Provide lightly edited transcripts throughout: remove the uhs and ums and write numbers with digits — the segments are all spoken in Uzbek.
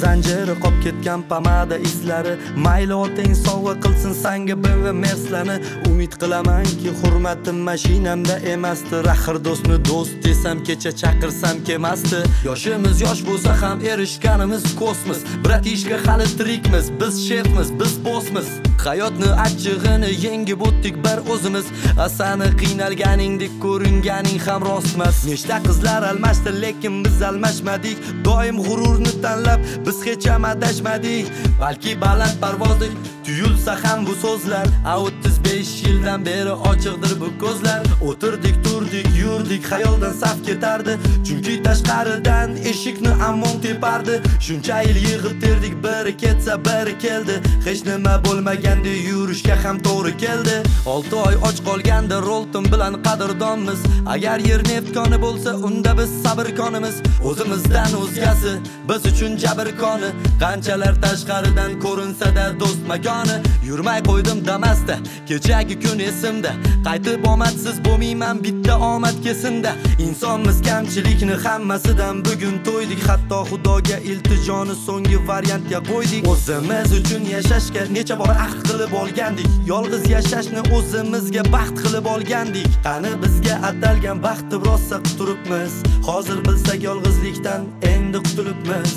zanjiri qolib ketgan pomada izlari. Mayli otang sovg'a qilsin sanga BMW Mercedes-larni. Umid qilamanki hurmatim mashinamda emasdi. Raxir do'stni do'st desam kecha chaqirsam kelmasdi. Yoshimiz yosh bo'lsa ham erishganimiz kosmos. Bratishka hali tirikmiz, biz shefmiz, biz bossmiz. Hayotni achchig'ini yengib o'tdik bir o'zimiz. Asani qiynalganingdek ko'ringaning ham rostmas. Nechta qizlar almashdi lekin biz almashmadik. Doim g'ururni tanlab biz hech ham adashmadik. Balki baland parvozlik tuyulsa ham bu so'zlar. 35 yildan beri ochiqdir bu ko'zlar. O'tirdik, turdik, yurdik, xayoldan saf ketardi. Chunki tashqaridan eshikni ammon tepardi. Shuncha yil yig'ib terdik, biri ketsa biri keldi. Hech nima bo'lmaganda yurishga ham to'g'ri keldi. 6 oy och qolganda Rolton bilan qadrdonmiz. Agar yer neft koni bo'lsa, unda biz sabr konimiz. O'zimizdan o'zgasi biz uchun jabr koni. Qanchalar tashqaridan ko'rinsa-da do'st makoni. Yurmay qo'ydim Damasda, kechagi kun esimda. Qaytib omadsiz bo'lmayman, bitta omad kesinda. Insonmiz kamchilikni hammasidan bugun to'ydik. Hatto Xudoga iltijoni so'nggi variantga qo'ydik. O'zimiz uchun yashashga necha bor ahd qilib olgandik. Yolg'iz yashashni o'zimizga baxt qilib olgandik. Qani bizga atalgan baxtni rosa quturibmiz. Hozir bilsak yolg'izlikdan endi qutulibmiz.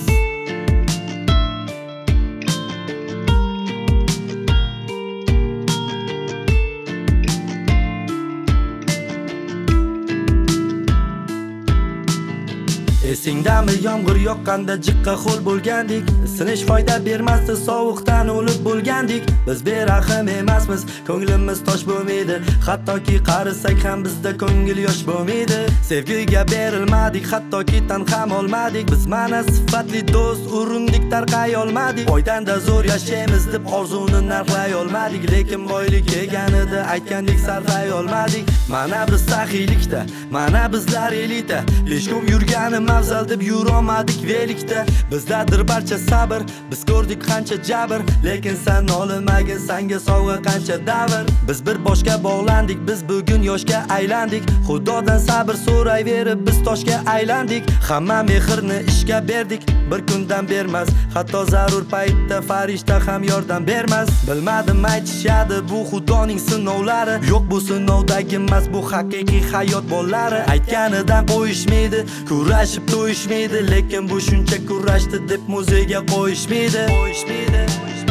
Esingdami yomg'ir yoqqanda jiqqa ho'l bo'lgandik. Sinish foyda bermasdi, sovuqdan o'lib bo'lgandik. Biz berahm emasmiz, ko'nglimiz tosh bo'lmaydi. Hattoki qarisak ham bizda ko'ngil yosh bo'lmaydi. Sevgiga berilmadik, hattoki tan ham olmadik. Biz mana sifatli do'st urindik, tarqay olmadik. Oydan-da zo'r yashaymiz deb orzuni narxlay olmadik. Lekin boylik kelganida aytgandek sarflay olmadik. Mana biz saxiylikda, mana bizlar elita. Leshkom yurganim afzal deb yurolmadik velikda. Bizdadir barcha sabr, biz ko'rdik qancha jabr. Lekin sen olmagin, senga sovg'a qancha davr. Biz bir boshga bog'landik, biz bugun yoshga aylandik. Xudodan sabr so'rayverib biz toshga aylandik. Hamma mehrni ishga berdik, bir kundan bermas. Hatto zarur paytda farishta ham yordam bermas. Bilmadim aytishadi bu Xudoning sinovlari. Yo'q bu sinovdagi emas, bu haqiqiy hayot bollari. Aytganidan qo'yishmaydi, kurashib to'yishmaydi. Lekin bu shuncha kurashdi deb muzeyiga qo'yishmaydi.